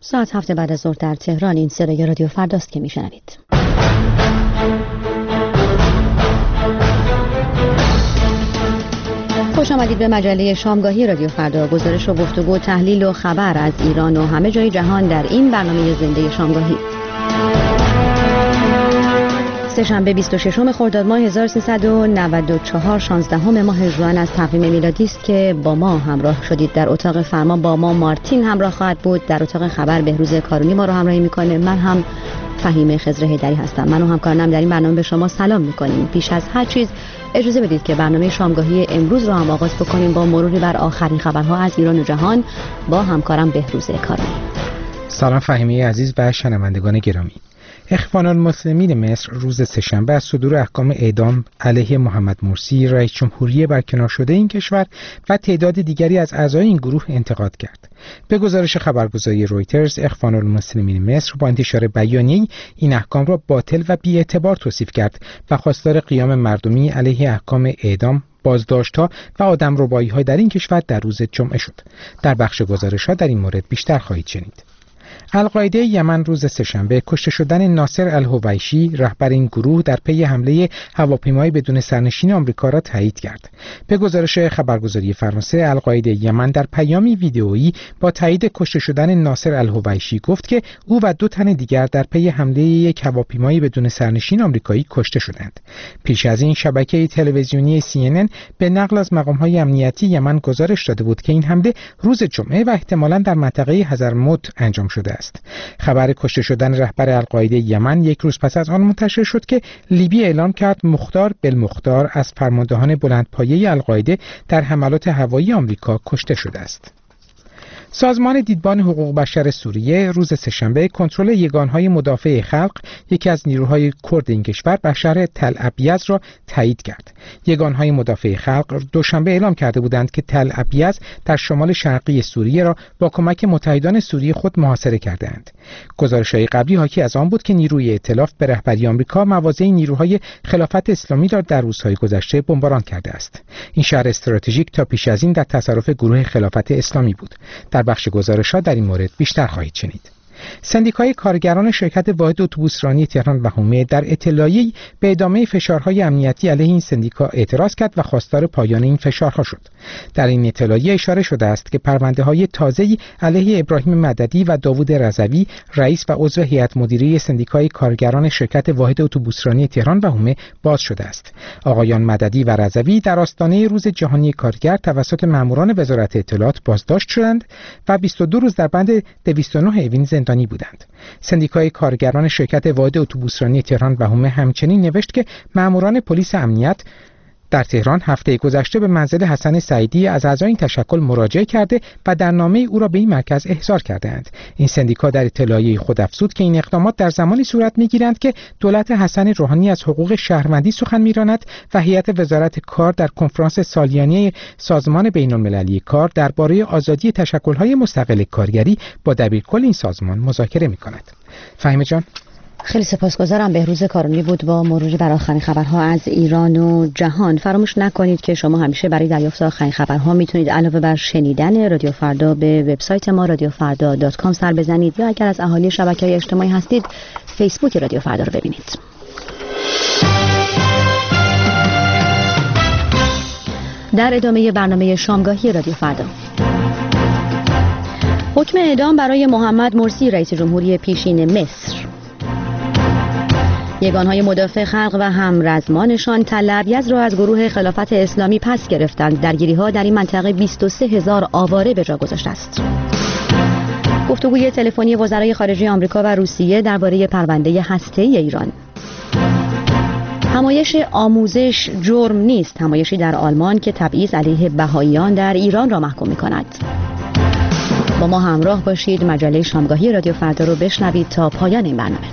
ساعت 7 بعد از ظهر در تهران. این صدای رادیو فرداست که میشنوید. خوش آمدید به مجله شامگاهی رادیو فردا. گزارش و گفتگو، تحلیل و خبر از ایران و همه جای جهان در این برنامه زنده شامگاهی. سه‌شنبه 26 خرداد ماه 1394 16 ماه ژوئن از تقویم میلادی است که با ما همراه شدید. در اتاق فرمان با ما مارتین همراه خواهد بود. در اتاق خبر بهروز کارونی ما رو همراهی میکنه. من هم فهیمه خضر هیدری هستم. من و همکارانم در این برنامه به شما سلام میکنیم. پیش از هر چیز اجازه بدید که برنامه شامگاهی امروز رو هم آغاز بکنیم با مروری بر آخرین خبرها از ایران و جهان با همکارم بهروز کارونی. سلام فهیمه عزیز و شنوندگان گرامی. اخوان المسلمین مصر روز سه‌شنبه از صدور احکام اعدام علیه محمد مرسی رئیس جمهوری برکنار شده این کشور و تعداد دیگری از اعضای این گروه انتقاد کرد. به گزارش خبرگزاری رویترز، اخوان المسلمین مصر با انتشار بیانیه‌ای این احکام را باطل و بی‌اعتبار توصیف کرد و خواستار قیام مردمی علیه احکام اعدام، بازداشت‌ها و آدمربایی‌ها در این کشور در روز جمعه شد. در بخش گزارش‌ها در این مورد بیشتر خواهید شنید. القاعده یمن روز سه‌شنبه کشته شدن ناصر الحویشی رهبر این گروه در پی حمله هواپیمای بدون سرنشین آمریکا را تایید کرد. به گزارش خبرگزاری فرانسه، القاعده یمن در پیامی ویدئویی با تایید کشته شدن ناصر الحویشی گفت که او و 2 تن دیگر در پی حمله یک هواپیمای بدون سرنشین آمریکایی کشته شدند. پیش از این شبکه تلویزیونی CNN به نقل از مقام‌های امنیتی یمن گزارش داده بود که این حمله روز جمعه و احتمالاً در منطقه حضرموت انجام شده است. خبر کشته شدن رهبر القاعده یمن یک روز پس از آن منتشر شد که لیبی اعلام کرد مختار بالمختار از فرماندهان بلندپایه القاعده در حملات هوایی آمریکا کشته شده است. سازمان دیدبان حقوق بشر سوریه روز سه‌شنبه کنترل یگانهای مدافع خلق، یکی از نیروهای کرد این کشور، بر شهر تل ابیض را تایید کرد. یگانهای مدافع خلق دوشنبه اعلام کرده بودند که تل ابیض در شمال شرقی سوریه را با کمک متحدان سوریه خود محاصره کردند. گزارش‌های قبلی حاکی از آن بود که نیروی ائتلاف به رهبری آمریکا مواضع نیروهای خلافت اسلامی را در روزهای گذشته بمباران کرده است. این شهر استراتژیک تا پیش از این در تصرف گروه خلافت اسلامی بود. در بخش گزارش‌ها در این مورد بیشتر خواهید شنید. سندیکای کارگران شرکت واحد اتوبوسرانی تهران و حومه در اطلاعیه‌ای به ادامه فشارهای امنیتی علیه این سندیکا اعتراض کرد و خواستار پایان این فشارها شد. در این اطلاعیه اشاره شده است که پرونده‌های تازه‌ای علیه ابراهیم مددی و داوود رضوی، رئیس و عضو هیئت مدیره سندیکای کارگران شرکت واحد اتوبوسرانی تهران و حومه باز شده است. آقایان مددی و رضوی در آستانه روز جهانی کارگر توسط ماموران وزارت اطلاعات بازداشت شدند و 22 روز در بند 209 اوین زندانی بودند. سندیکای کارگران شرکت واحد اتوبوسرانی تهران و حومه همچنین نوشت که ماموران پلیس امنیت در تهران هفته گذشته به منزل حسن سعیدی از اعضای این تشکل مراجعه کرده و در نامه او را به این مرکز احضار کردند. این سندیکا در اطلاعیه خود افزود که این اقدامات در زمانی صورت می‌گیرند که دولت حسن روحانی از حقوق شهروندی سخن می‌راند و هیئت وزارت کار در کنفرانس سالیانه سازمان بین‌المللی کار درباره آزادی تشکل‌های مستقل کارگری با دبیرکل این سازمان مذاکره می‌کند. فهیمه جان، خیلی سپاسگزارم. بهروز کارونی بود با مروری بر آخرین خبرها از ایران و جهان. فراموش نکنید که شما همیشه برای دریافت آخرین خبرها میتونید علاوه بر شنیدن رادیو فردا به وبسایت ما radiofarda.com سر بزنید یا اگر از اهالی شبکه‌های اجتماعی هستید فیسبوک رادیو فردا رو ببینید. در ادامه برنامه شامگاهی رادیو فردا، حکم اعدام برای محمد مرسی رئیس جمهوری پیشین مصر. یگانهای مدافع خلق و همرزمانشان تل ابیض را از گروه خلافت اسلامی پس گرفتند. درگیری‌ها در این منطقه 23,000 آواره به جا گذاشته است. گفتگوی تلفنی وزرای خارجه آمریکا و روسیه درباره پرونده هسته‌ای ایران. همایش آموزش جرم نیست، همایشی در آلمان که تبعیض علیه بهائیان در ایران را محکوم می‌کند. با ما همراه باشید، مجله شامگاهی رادیو فردا رو بشنوید تا پایان این برنامه.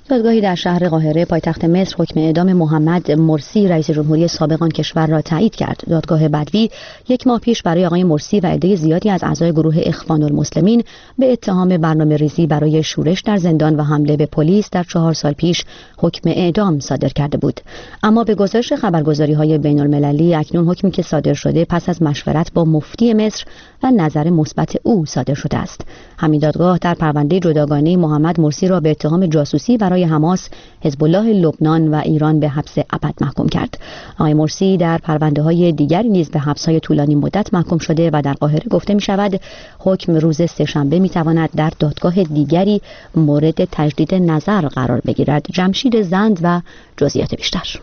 دادگاهی در شهر قاهره پایتخت مصر حکم اعدام محمد مرسی رئیس جمهوری سابق آن کشور را تایید کرد. دادگاه بدوی 1 ماه پیش برای آقای مرسی و عده زیادی از اعضای گروه اخوان المسلمین به اتهام برنامه‌ریزی برای شورش در زندان و حمله به پلیس در 4 سال پیش حکم اعدام صادر کرده بود. اما به گزارش خبرگزاری‌های بین‌المللی اکنون حکمی که صادر شده پس از مشورت با مفتی مصر و نظر مثبت او صادر شده است. همین دادگاه در پرونده جداگانه محمد مرسی را به اتهام جاسوسی برای حماس، حزب الله لبنان و ایران به حبس ابد محکوم کرد. آقای مرسی در پرونده‌های دیگری نیز به حبس‌های طولانی مدت محکوم شده و در قاهره گفته می‌شود حکم روز سه‌شنبه می‌تواند در دادگاه دیگری مورد تجدید نظر قرار بگیرد. جمشید زند و جزئیات بیشتر.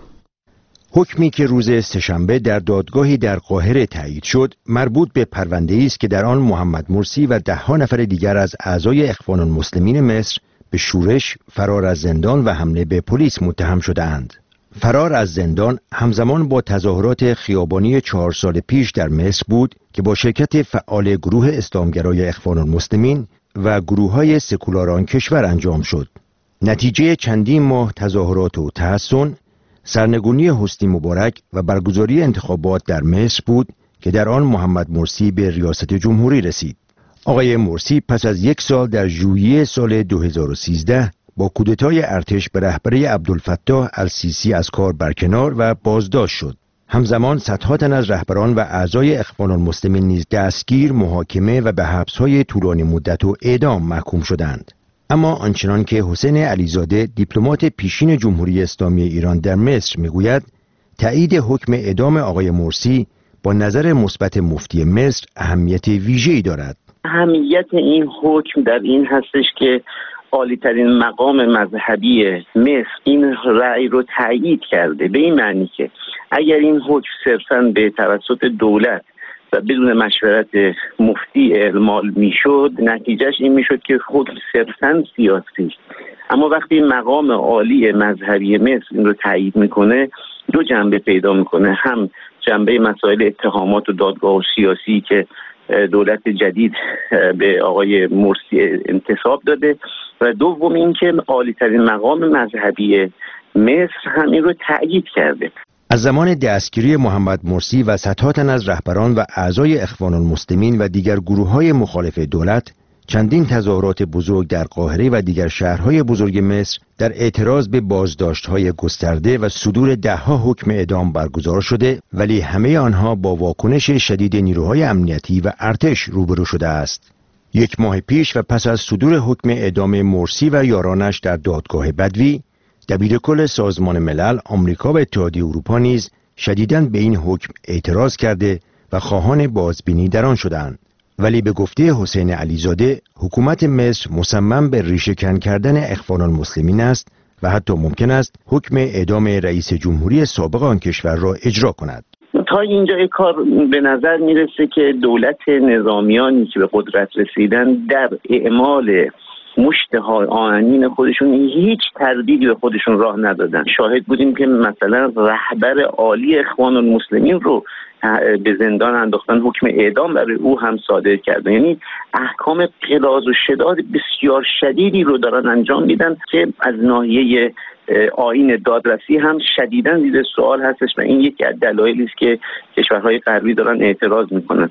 حکمی که روز سه‌شنبه در دادگاهی در قاهره تایید شد مربوط به پرونده‌ای است که در آن محمد مرسی و 10 نفر دیگر از اعضای اخوان المسلمین مصر به شورش، فرار از زندان و حمله به پلیس متهم شده‌اند. فرار از زندان همزمان با تظاهرات خیابانی 4 سال پیش در مصر بود که با شرکت فعال گروه اسلامگرای اخوان المسلمین و گروه‌های سکولار آن کشور انجام شد. نتیجه چندین ماه تظاهرات و تحصن، سرنگونی حسنی مبارک و برگزاری انتخابات در مصر بود که در آن محمد مرسی به ریاست جمهوری رسید. آقای مرسی پس از 1 سال در ژوئیه سال 2013 با کودتای ارتش به رهبری عبدالفتاح السیسی از کار برکنار و بازداشت شد. همزمان صدها تن از رهبران و اعضای اخوان المسلمین نیز دستگیر، محاکمه و به حبس‌های طولانی مدت و اعدام محکوم شدند. اما آنچنان که حسین علیزاده دیپلمات پیشین جمهوری اسلامی ایران در مصر میگوید، تایید حکم اعدام آقای مرسی با نظر مثبت مفتی مصر اهمیت ویژه‌ای دارد. اهمیت این حکم در این هستش که عالی‌ترین مقام مذهبی مصر این رأی رو تایید کرده، به این معنی که اگر این حکم صرفاً به توسط دولت و بدون مشورت مفتی اعمال میشد، نتیجهش این میشد که حکم صرفاً سیاسی. اما وقتی مقام عالی مذهبی مصر این رو تایید میکنه، 2 جنبه پیدا میکنه: هم جنبه مسائل اتهامات و دادگاه و سیاسی که دولت جدید به آقای مرسی انتصاب داده، و دوم این که عالی‌ترین مقام مذهبی مصر همین رو تأیید کرده. از زمان دستگیری محمد مرسی و صدها تن از رهبران و اعضای اخوان المسلمین و دیگر گروه‌های مخالف دولت، چندین تظاهرات بزرگ در قاهره و دیگر شهرهای بزرگ مصر در اعتراض به بازداشت‌های گسترده و صدور 10 حکم اعدام برگزار شده، ولی همه آنها با واکنش شدید نیروهای امنیتی و ارتش روبرو شده است. 1 ماه پیش و پس از صدور حکم اعدام مرسی و یارانش در دادگاه بدوی، دبیرکل سازمان ملل، آمریکا و اتحادیه اروپا نیز شدیداً به این حکم اعتراض کرده و خواهان بازبینی در آن شدند. ولی به گفته حسین علیزاده، حکومت مصر مصمم به ریشه‌کن کردن اخوان المسلمین است و حتی ممکن است حکم اعدام رئیس جمهوری سابق آن کشور را اجرا کند. تا اینجای کار به نظر میرسه که دولت نظامیانی که به قدرت رسیدن در اعمال مشتهای آیین خودشون هیچ تردیدی به خودشون راه ندادن. شاهد بودیم که مثلا رهبر عالی اخوان المسلمین رو به زندان انداختن، حکم اعدام برای او هم صادر کردن. یعنی احکام غلاظ و شداد بسیار شدیدی رو دارن انجام میدن که از ناحیه آیین دادرسی هم شدیداً زیر سوال هستش و این یکی از دلایلی است که کشورهای غربی دارن اعتراض میکنن.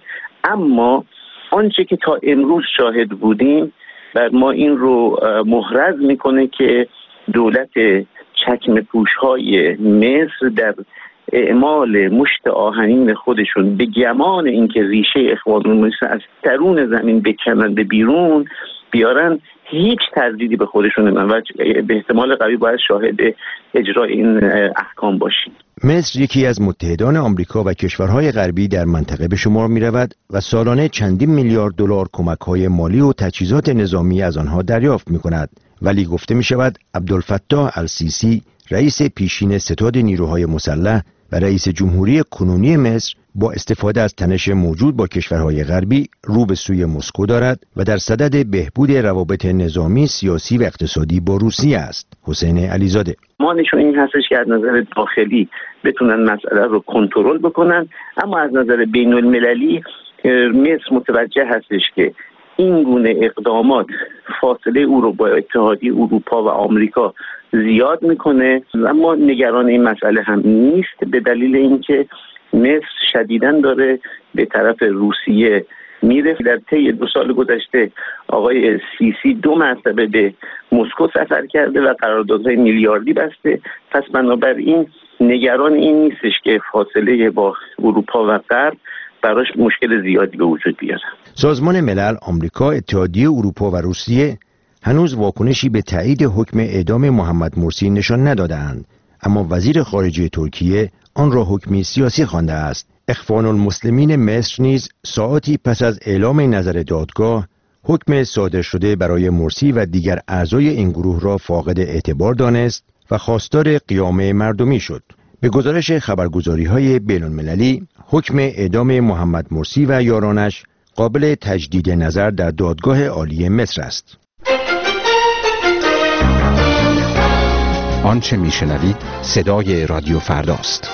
اما آنچه که تا امروز شاهد بودیم بر ما این رو محرز میکنه که دولت چکمه پوش‌های مصر در اعمال مشت آهنین خودشون به گمان اینکه ریشه اخوان المسلمین از درون زمین بکنن به بیرون بیارن، هیچ تردیدی به خودشون نمیدن و به احتمال قوی باید شاهد اجرای این احکام باشیم. مصر یکی از متحدان آمریکا و کشورهای غربی در منطقه به شمار می رود و سالانه چندین میلیارد دلار کمک‌های مالی و تجهیزات نظامی از آنها دریافت می کند. ولی گفته می شود عبدالفتاح السیسی، رئیس پیشین ستاد نیروهای مسلح و رئیس جمهوری کنونی مصر، با استفاده از تنش موجود با کشورهای غربی رو به سوی مسکو دارد و در صدد بهبود روابط نظامی، سیاسی و اقتصادی با روسیه است. حسین علیزاده: مانشون این هستش که از نظر داخلی بتونن مسئله رو کنترل بکنن، اما از نظر بین المللی مصر متوجه هستش که این گونه اقدامات فاصله او رو با اتحادیه اروپا و آمریکا زیاد میکنه. اما نگران این مسئله هم نیست، به دلیل اینکه مصر شدیداً داره به طرف روسیه میره. در طی 2 سال گذشته آقای سیسی 2 مرتبه به مسکو سفر کرده و قراردادهای میلیاردی بسته. پس بنابراین نگران این نیستش که فاصله با اروپا و غرب براش مشکل زیادی به وجود بیاره. سازمان ملل، آمریکا، اتحادیه اروپا و روسیه هنوز واکنشی به تایید حکم اعدام محمد مرسی نشان ندادند، اما وزیر خارجه ترکیه آن را حکمی سیاسی خوانده است. اخوان المسلمین مصر نیز ساعاتی پس از اعلام نظر دادگاه حکم صادر شده برای مرسی و دیگر اعضای این گروه را فاقد اعتبار دانست و خواستار قیام مردمی شد. به گزارش خبرگزاری‌های بین‌المللی، حکم اعدام محمد مرسی و یارانش قابل تجدید نظر در دادگاه عالی مصر است. آنچه میشنوید صدای رادیو فرداست.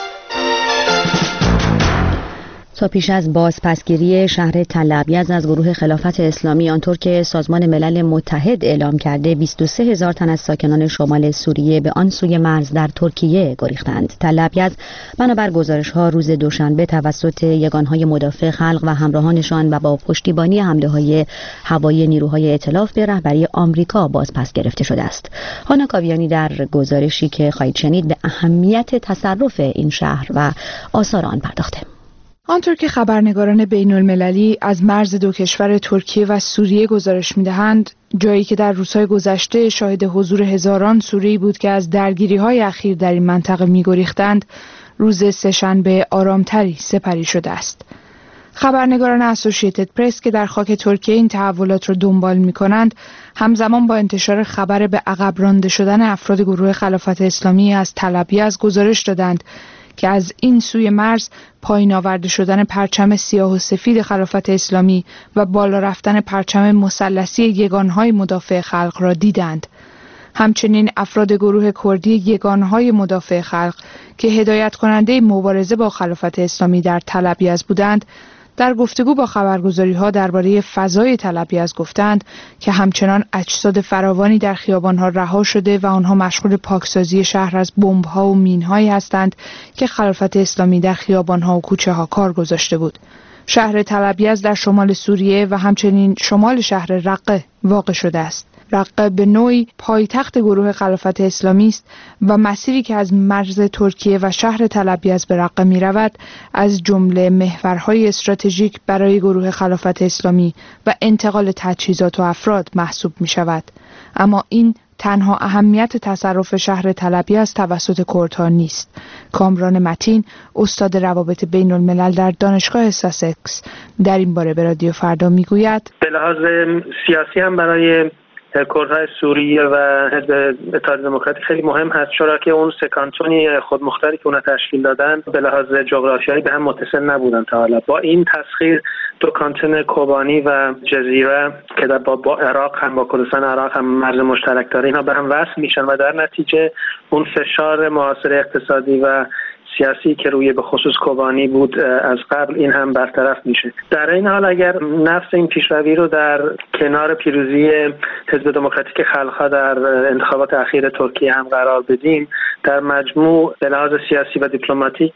تا پیش از بازپسگیری شهر تل ابیض از گروه خلافت اسلامی، آنطور که سازمان ملل متحد اعلام کرده، 23,000 تن از ساکنان شمال سوریه به آن سوی مرز در ترکیه گریختند. تل ابیض بنابر گزارش‌ها روز دوشنبه توسط یگانهای مدافع خلق و همراهانشان و با پشتیبانی حمله‌های هوایی نیروهای ائتلاف به رهبری آمریکا بازپس گرفته شده است. هانا کاویانی در گزارشی که خواهید شنید به اهمیت تصرف این شهر و آثار آن پرداخته. آنطور که خبرنگاران بین المللی از مرز 2 کشور ترکیه و سوریه گزارش می‌دهند، جایی که در روزهای گذشته شاهد حضور هزاران سوریه‌ای بود که از درگیری‌های اخیر در این منطقه می‌گریختند، روز سه‌شنبه آرامتری سپری شده است. خبرنگاران اسوسییتد پرس که در خاک ترکیه این تحولات را دنبال می‌کنند، همزمان با انتشار خبر به عقب رانده شدن افراد گروه خلافت اسلامی از تل ابیض گزارش دادند که از این سوی مرز پایین آورده شدن پرچم سیاه و سفید خلافت اسلامی و بالا رفتن پرچم مثلثی یگانهای مدافع خلق را دیدند. همچنین افراد گروه کردی یگانهای مدافع خلق که هدایت کننده مبارزه با خلافت اسلامی در تل ابیض بودند، در گفتگو با خبرگزاری‌ها درباره فضای تل ابیض گفتند که همچنان اجساد فراوانی در خیابان‌ها رها شده و آنها مشغول پاکسازی شهر از بمب‌ها و مین‌هایی هستند که خلافت اسلامی در خیابان‌ها و کوچه‌ها کار گذاشته بود. شهر تل ابیض در شمال سوریه و همچنین شمال شهر رقه واقع شده است. رقه به نوعی پایتخت گروه خلافت اسلامی است و مسیری که از مرز ترکیه و شهر تل ابیض به رقه می رود از جمله محورهای استراتژیک برای گروه خلافت اسلامی و انتقال تجهیزات و افراد محسوب می شود. اما این تنها اهمیت تصرف شهر تل ابیض توسط کردها نیست. کامران متین، استاد روابط بین الملل در دانشگاه ساسکس، در این باره به رادیو فردا می گوید: به لحاظ سیاسی هم برای کردهای سوریه و حزب اتحاد دموکراتی خیلی مهم هست، چرا که اون 3 کانتونی خودمختاری که اونها تشکیل دادن به لحاظ جغرافیایی به هم متصل نبودن تا حالا. با این تسخیر 2 کانتون کوبانی و جزیره که با عراق هم با کردستان عراق هم مرز مشترک داره، اینها به هم وصل میشن و در نتیجه اون فشار معاصر اقتصادی و سیاسی که روی به خصوص کوبانی بود از قبل، این هم برطرف میشه. در این حال اگر نفس این پیشروی رو در کنار پیروزی حزب دموکراتیک خلق‌ها در انتخابات اخیر ترکیه هم قرار بدیم، در مجموع به لحاظ سیاسی و دیپلماتیک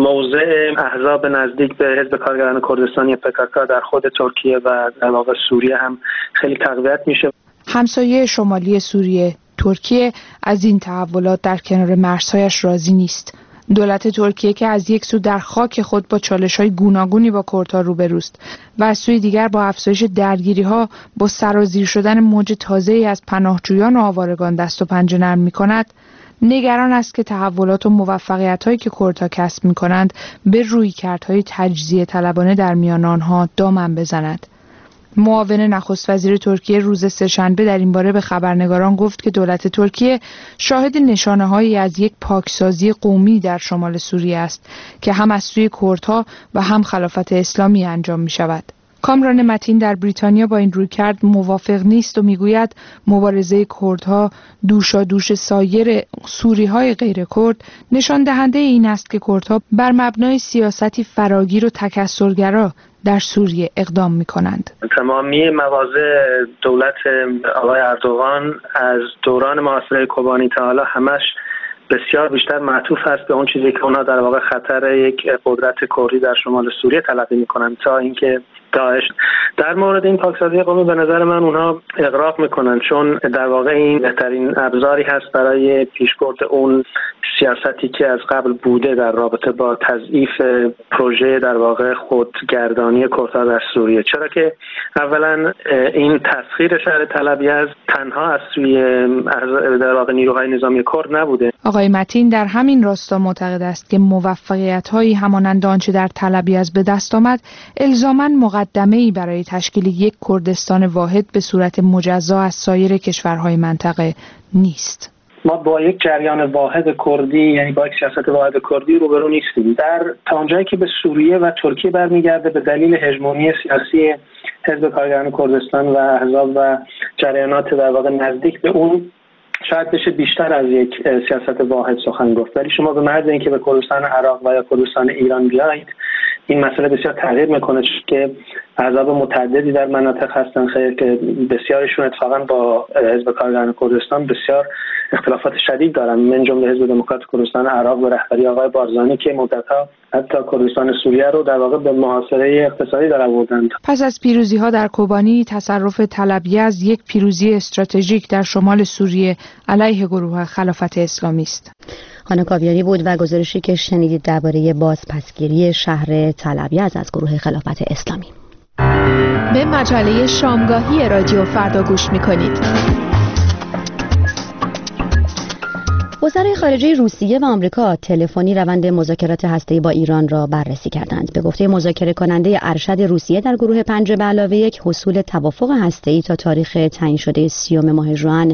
موضع احزاب نزدیک به حزب کارگران کردستانی PKK در خود ترکیه و در واقع سوریه هم خیلی تقویت میشه. همسایه شمالی سوریه، ترکیه، از این تحولات در کنار مرزهایش راضی نیست. دولت ترکیه که از یک سو در خاک خود با چالش‌های گوناگونی با کردها روبروست و از سوی دیگر با افزایش درگیری‌ها با سرازیر شدن موج تازه‌ای از پناهجویان و آوارگان دست و پنجه نرم می‌کند، نگران است که تحولات و موفقیت‌هایی که کردها کسب می‌کنند به رویکردهای تجزیه طلبانه در میان آنها دامن بزند. معاون نخست وزیر ترکیه روز سه‌شنبه در این باره به خبرنگاران گفت که دولت ترکیه شاهد نشانه‌هایی از یک پاکسازی قومی در شمال سوریه است که هم از سوی کردها و هم خلافت اسلامی انجام می‌شود. کامران متین در بریتانیا با این رویکرد موافق نیست و میگوید مبارزه کردها دوشادوش سایر سوری‌های غیر کرد نشان دهنده این است که کردها بر مبنای سیاستی فراگیر و تکثرگرا در سوریه اقدام می‌کنند. تمامی مواضع دولت آقای اردوغان از دوران محاصره کوبانی تا حالا همش بسیار بیشتر معطوف است به اون چیزی که اونها در واقع خطر یک قدرت کردی در شمال سوریه تلقی می‌کنند تا اینکه داعش. در مورد این پاکسازی قومی به نظر من اونها اغراق میکنن، چون در واقع این بهترین ابزاری هست برای پیشبرد اون سیاستی که از قبل بوده در رابطه با تضعیف پروژه در واقع خودگردانی کردها در سوریه، چرا که اولا این تسخیر شهر تل‌ابیض تنها از سوی در واقع نیروهای نظامی کرد نبوده. آقای متین در همین راستا معتقد است که موفقیت‌هایی همانند آنچه در تل‌ابیض به دست آمد الزاماً مقدمه‌ای برای تشکیل یک کردستان واحد به صورت مجزا از سایر کشورهای منطقه نیست. ما با یک جریان واحد کردی، یعنی با یک سیاست واحد کردی روبرو نیستیم. تا اونجایی که به سوریه و ترکیه برمیگرده به دلیل هژمونی سیاسی حزب کارگران کردستان و احزاب و جریانات در واقع نزدیک به اون شاید بشه بیشتر از یک سیاست واحد سخن گفت، ولی شما به محض اینکه به کردستان عراق و یا کردستان ایران بیایید این مسئله بسیار تغییر میکنه، که احزاب متعددی در مناطق هستن خیر که بسیارشون اتفاقا با حزب کارگران کردستان بسیار اختلافات شدید دارن، من جمله حزب دموکرات کردستان عراق و رهبری آقای بارزانی که مدت‌ها حتی کردستان سوریه رو در واقع به محاصره اقتصادی در آوردند. پس از پیروزی‌ها در کوبانی، تصرف طلبیز یک پیروزی استراتژیک در شمال سوریه علیه گروه خلافت اسلامی است. خانم کاویانی بود و گزارشی که شنیدید درباره بازپسگیری شهر طلبیز از گروه خلافت اسلامی. به مجله شامگاهی رادیو فردا گوش می‌کنید. وزرای خارجه روسیه و آمریکا تلفنی روند مذاکرات هسته‌ای با ایران را بررسی کردند. به گفته مذاکره کننده ارشد روسیه در گروه 5+1 حصول توافق هسته‌ای تا تاریخ تعیین شده 30 ماه ژوئن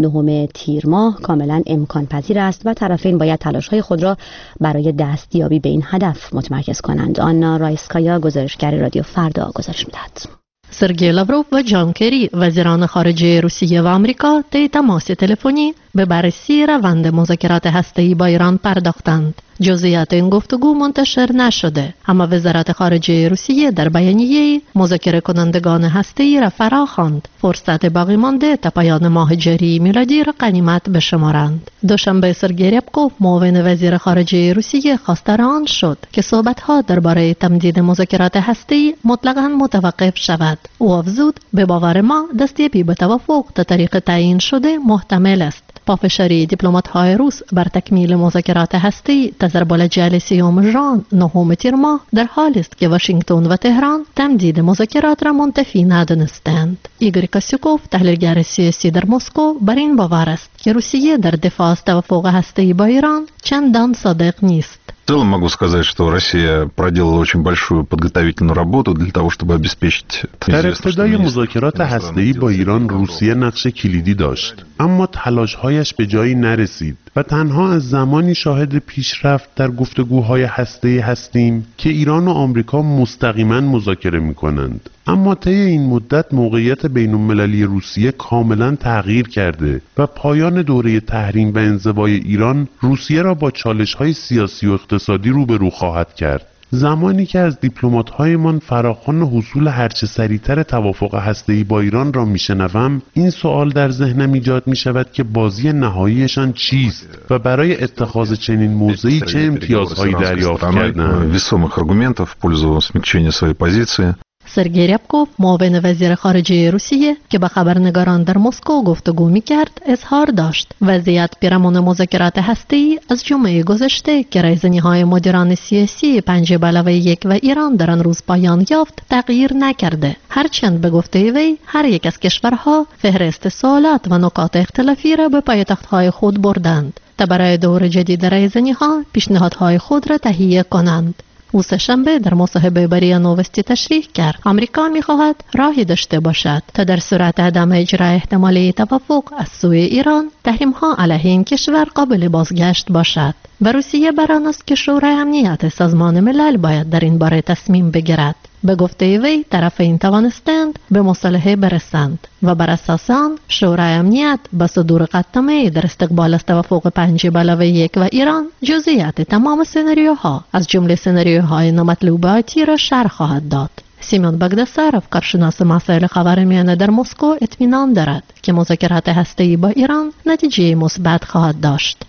9 تیر ماه کاملا امکان پذیر است و طرفین باید تلاش‌های خود را برای دستیابی به این هدف متمرکز کنند. آنا رایسکایا گزارشگر رادیو فردا گزارش می‌دهد. سرگئی لاوروف و جان کری وزیران خارجه روسیه و آمریکا طی تماس تلفنی به بررسی روند مذاکرات هسته‌ای با ایران پرداختند. جزئیات این گفتگو منتشر نشده، اما وزارت خارجه روسیه در بیانیه‌ای مذاکره کنندگان هسته‌ای را فراخواند فرصت باقی مانده تا پایان ماه جاری میلادی را غنیمت بشمارند. دوشنبه سرگئی ریبکوف معاون وزیر خارجه روسیه خواستار آن شد که صحبت‌ها درباره تمدید مذاکرات هسته‌ای مطلقاً متوقف شود. او افزود به باور ما دستیابی به توافق تا طریق تعیین شده محتمل است. پافشاری دیپلمات‌های روس بر تکمیل مذاکرات هسته‌ای تزربال جلسه ژوئن 9 تیر ماه در حال است که واشنگتن و تهران تمدید مذاکرات را منتفی ندانستند. ایگور کاسیوکوف تحلیلگر سیاسی در مسکو بر این باور است که روسیه در دفاع از توافق هسته‌ای با ایران چندان صادق نیست. В целом могу сказать, что Россия проделала очень большую подготовительную работу для того, чтобы обеспечить. در ابتدای مذاکرات هسته‌ای با ایران روسیه نقش کلیدی داشت، اما تلاش‌هایش به جایی نرسید و تنها از زمانی شاهد پیشرفت در گفتگوهای هسته‌ای هستیم که ایران و آمریکا مستقیما مذاکره می‌کنند. اما طی این مدت موقعیت بین‌المللی روسیه کاملا تغییر کرده و پایان دوره تحریم و انزوای ایران روسیه را با چالش‌های سیاسی و اقتصادی روبرو خواهد کرد. زمانی که از دیپلمات‌هایمان فراخوان حصول هرچه سریعتر توافق هسته‌ای با ایران را میشنوم، این سوال در ذهنم ایجاد می‌شود که بازی نهاییشان چیست و برای اتخاذ چنین موضعی چه امتیازهایی دریافت کردند. سرگئی ریبکوف معاون وزیر خارجه روسیه که با خبرنگاران در مسکو گفتگو می‌کرد اظهار داشت وضعیت پیرامون مذاکرات هسته‌ای از جمعه گذشته که رایزنی‌های مدیران سیاسی 5+1 و ایران در آن روز پایان یافت تغییر نکرده، هرچند به گفته وی هر یک از کشورها فهرست سوالات و نکات اختلافی را به پایتخت‌های خود بردند تا برای دور جدید رایزنی‌ها پیشنهادهای خود را تهیه کنند. او سه‌شنبه در مصاحبه با ریا نووستی تشریح کرد آمریکا می‌خواهد راهی داشته باشد تا در صورت عدم اجرای احتمالی توافق از سوی ایران تحریم‌ها علیه این کشور قابل بازگشت باشد و روسیه بر آن است که شورای امنیت سازمان ملل باید در این باره تصمیم بگیرد. به گفته وی طرفین توانستند به مصالحه برسند و بر اساس آن شورای امنیت به صدور قطعنامه در استقبال از توافق 5+1 و ایران جزئیات تمام سناریوها از جمله سناریوهای نامطلوباتی را شرح خواهد داد. سیمون بگداسار، افکارشناس مسائل خاورمیانه در مسکو، اطمینان دارد که مذاکرات هسته‌ای با ایران نتیجه مثبت خواهد داشت.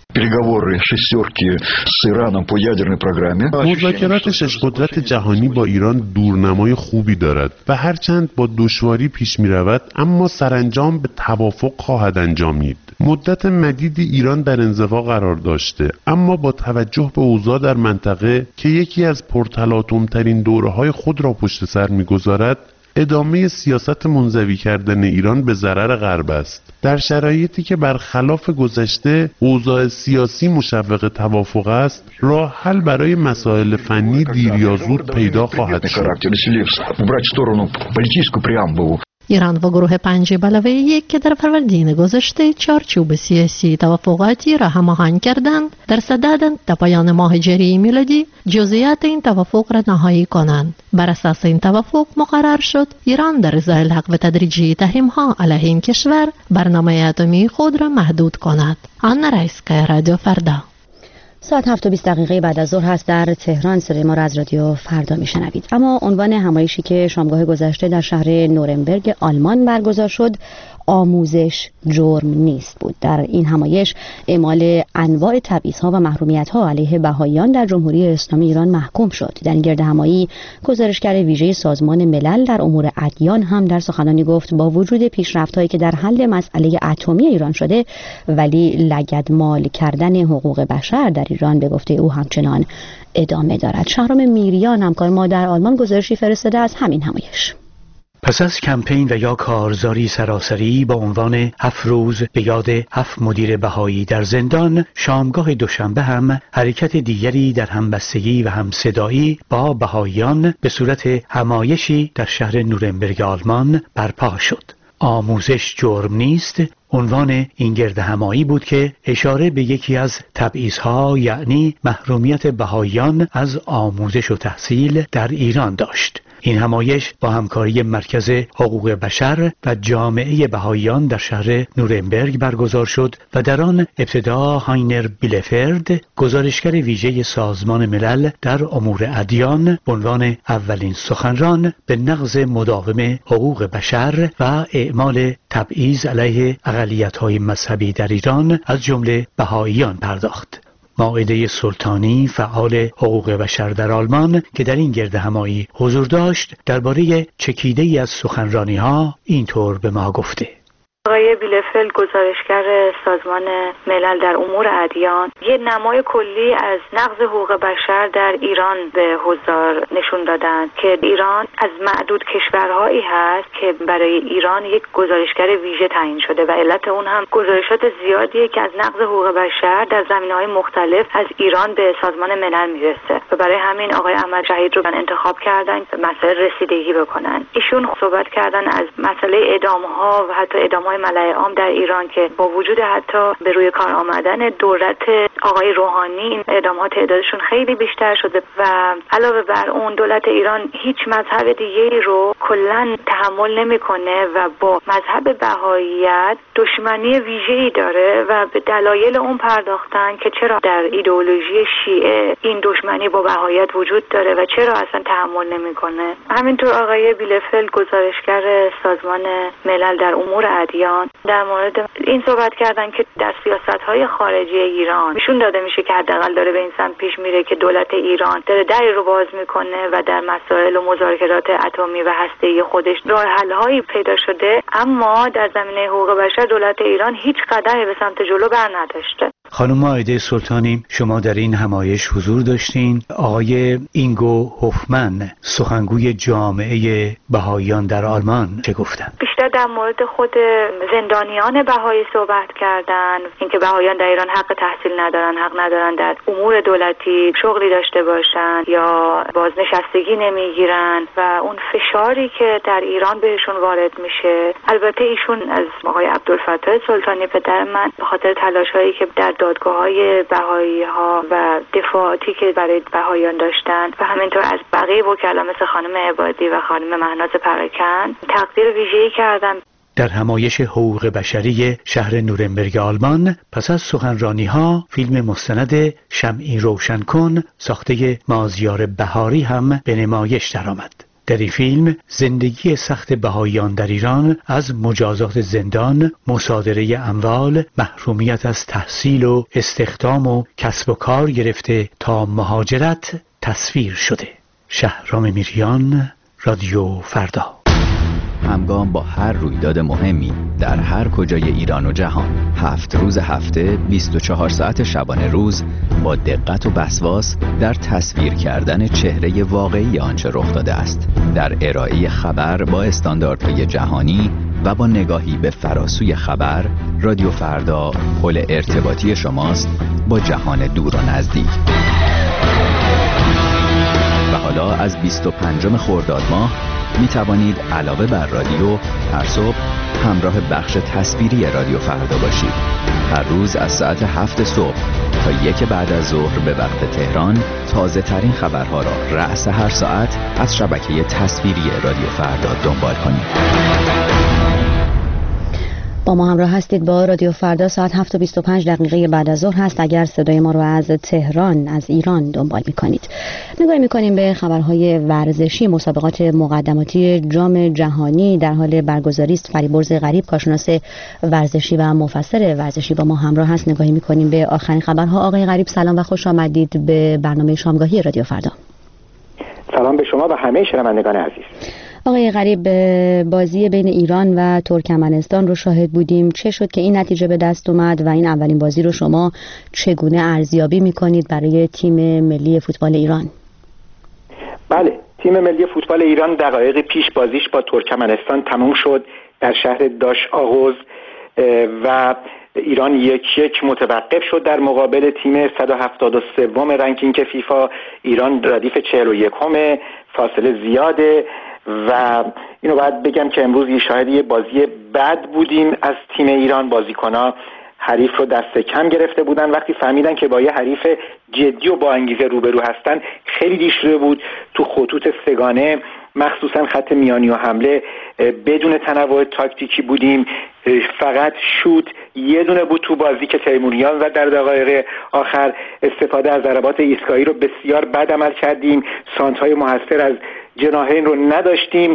مذاکرات شش قدرت جهانی با ایران دورنمای خوبی دارد و هرچند با دشواری پیش می رود اما سرانجام به توافق خواهد انجامید. مدت مدیدی ایران در انزوا قرار داشته، اما با توجه به اوضاع در منطقه که یکی از پرتلاطم‌ترین دوره‌های خود را پشت سر می‌گذارد، ادامه سیاست منزوی کردن ایران به ضرر غرب است. در شرایطی که برخلاف گذشته اوضاع سیاسی مشوق توافق است، راه حل برای مسائل فنی دیر یا زود پیدا خواهد شد. ایران و گروه 5+1 که در فروردین گذشته چارچوب سیاسی توافقاتی را هماهنگ کردند، در صددند تا پایان ماه ژوئیه میلادی جزئیات این توافق را نهایی کنند. بر اساس این توافق مقرر شد ایران در ازای لغو تدریجی تحریم‌ها علیه این کشور برنامه اتمی خود را محدود کند. آنا رایسکایا، رادیو فردا. ساعت 7:20 بعد از ظهر هست. در تهران صدای ما را از رادیو فردا میشنوید. اما عنوان همایشی که شامگاه گذشته در شهر نورنبرگ آلمان برگزار شد، آموزش جرم نیست بود. در این همایش اعمال انواع تبعیض‌ها و محرومیت‌ها علیه بهائیان در جمهوری اسلامی ایران محکوم شد. در این گردهمایی گزارشگر ویژه سازمان ملل در امور ادیان هم در سخنرانی گفت با وجود پیشرفت‌هایی که در حل مسئله اتمی ایران شده، ولی لگدمال کردن حقوق بشر در ایران به گفته او همچنان ادامه دارد. شهرام میریان همکار ما در آلمان گزارشی فرستاده از همین همایش. پس از کمپین و یا کارزاری سراسری با عنوان 7 روز به یاد 7 مدیر بهایی در زندان، شامگاه دوشنبه هم حرکت دیگری در همبستگی و همصدایی با بهاییان به صورت همایشی در شهر نورنبرگ آلمان برپا شد. آموزش جرم نیست عنوان این گردهمایی بود که اشاره به یکی از تبعیض‌ها، یعنی محرومیت بهائیان از آموزش و تحصیل در ایران داشت. این همایش با همکاری مرکز حقوق بشر و جامعه بهائیان در شهر نورنبرگ برگزار شد و در آن ابتدا هاینر بیلفرد، گزارشگر ویژه سازمان ملل در امور ادیان، به عنوان اولین سخنران به نقض مداوم حقوق بشر و اعمال تبعیض علیه اقلیت‌های مذهبی در ایران از جمله بهائیان پرداخت. مائده سلطانی، فعال حقوق بشر در آلمان که در این گردهمایی حضور داشت، درباره چکیده‌ای از سخنرانی‌ها اینطور به ما گفته: آقای بیلفلد، گزارشگر سازمان ملل در امور ادیان، یه نمای کلی از نقض حقوق بشر در ایران به حضار نشون دادند که ایران از معدود کشورهایی هست که برای ایران یک گزارشگر ویژه تعیین شده و علت اون هم گزارشات زیادیه که از نقض حقوق بشر در زمینه‌های مختلف از ایران به سازمان ملل میرسه و برای همین آقای احمد شهید رو انتخاب کردن مسائل رسیدگی بکنن. ایشون صحبت کردن از مسئله اعدام‌ها و حتی اعدام ملأ عام در ایران که با وجود حتی به روی کار آمدن دولت آقای روحانی این اعدامات تعدادشون خیلی بیشتر شده و علاوه بر اون دولت ایران هیچ مذهب دیگری رو کلاً تحمل نمیکنه و با مذهب بهائیت دشمنی ویژه‌ای داره و به دلایل اون پرداختن که چرا در ایدئولوژی شیعه این دشمنی با بهائیت وجود داره و چرا اصلا تحمل نمیکنه. همینطور آقای بیلفلد، گزارشگر سازمان ملل در امور ادیان، در مورد این صحبت کردن که در سیاست‌های خارجی ایران نشون داده میشه که حداقل داره به این سمت پیش میره که دولت ایران داره دری رو باز میکنه و در مسائل و مذاکرات اتمی و هسته‌ای خودش راه حل‌هایی پیدا شده، اما در زمینه حقوق بشر دولت ایران هیچ قدمی به سمت جلو بر نداشته. خانم مائده سلطانی، شما در این همایش حضور داشتین. آقای اینگو هوفمن، سخنگوی جامعه بهائیان در آلمان، چه گفتن؟ بیشتر در مورد خود زندانیان بهایی صحبت کردن، اینکه بهائیان در ایران حق تحصیل ندارن، حق ندارن در امور دولتی شغلی داشته باشن یا بازنشستگی نمیگیرن و اون فشاری که در ایران بهشون وارد میشه. البته ایشون از آقای عبدالفتاح سلطانی پدر من به خاطر تلاش‌هایی که در دادگاه‌های بهائی‌ها و دفاعاتی که برای بهائیان داشتن و همینطور از بقیه وکلا مثل خانم عبادی و خانم مهناز پراکن تقدیر ویژه‌ای کردن. در همایش حقوق بشری شهر نورنبرگ آلمان پس از سخنرانی‌ها فیلم مستند شمعی روشن کن ساخته مازیار بهاری هم به نمایش درآمد. در این فیلم زندگی سخت بهائیان در ایران از مجازات زندان، مصادره اموال، محرومیت از تحصیل و استخدام و کسب و کار گرفته تا مهاجرت تصویر شده. شهرام میریان، رادیو فردا. همگام با هر رویداد مهمی در هر کجای ایران و جهان، 7 روز هفته 24 ساعت شبانه روز با دقت و وسواس در تصویر کردن چهره واقعی آنچه رخ داده است، در ارائه خبر با استانداردهای جهانی و با نگاهی به فراسوی خبر. رادیو فردا پل ارتباطی شماست با جهان دور و نزدیک. و حالا از 25 خرداد ماه می توانید علاوه بر رادیو هر صبح همراه بخش تصویری رادیو فردا باشید. هر روز از ساعت 7 صبح تا 1 بعد از ظهر به وقت تهران تازه ترین خبرها را رأس هر ساعت از شبکه تصویری رادیو فردا دنبال کنید. با ما همراه هستید با رادیو فردا. ساعت 7:25 بعد از ظهر هست. اگر صدای ما رو از تهران، از ایران دنبال می‌کنید، نگاهی می‌کنیم به خبرهای ورزشی. مسابقات مقدماتی جام جهانی در حال برگزاری است. فریبرز غریب، کارشناس ورزشی و مفسر ورزشی، با ما همراه هست. نگاهی می‌کنیم به آخرین خبرها. آقای غریب سلام و خوش آمدید به برنامه شامگاهی رادیو فردا. سلام به شما و همه شنوندگان عزیز. آقای غریب، بازی بین ایران و ترکمنستان رو شاهد بودیم. چه شد که این نتیجه به دست اومد و این اولین بازی رو شما چگونه ارزیابی می‌کنید برای تیم ملی فوتبال ایران؟ بله، تیم ملی فوتبال ایران دقایق پیش بازیش با ترکمنستان تموم شد در شهر داش آغوز و ایران 1-1 متوقف شد در مقابل تیم 173 رنکینگ فیفا. ایران ردیف 41 فاصله زیاده و اینو باید بگم که امروز شاهد یه بازی بد بودیم از تیم ایران. بازیکن‌ها حریف رو دست کم گرفته بودن. وقتی فهمیدن که با یه حریف جدی و با انگیزه روبرو هستن خیلی دیر شده بود. تو خطوط سگانه مخصوصا خط میانی و حمله بدون تنوع تاکتیکی بودیم. فقط شوت یه دونه بود تو بازی که تیموریان زد در دقایق آخر. استفاده از ضربات ایستگاهی رو بسیار بد عمل کردیم. سانت‌های موثر از جناحین رو نداشتیم.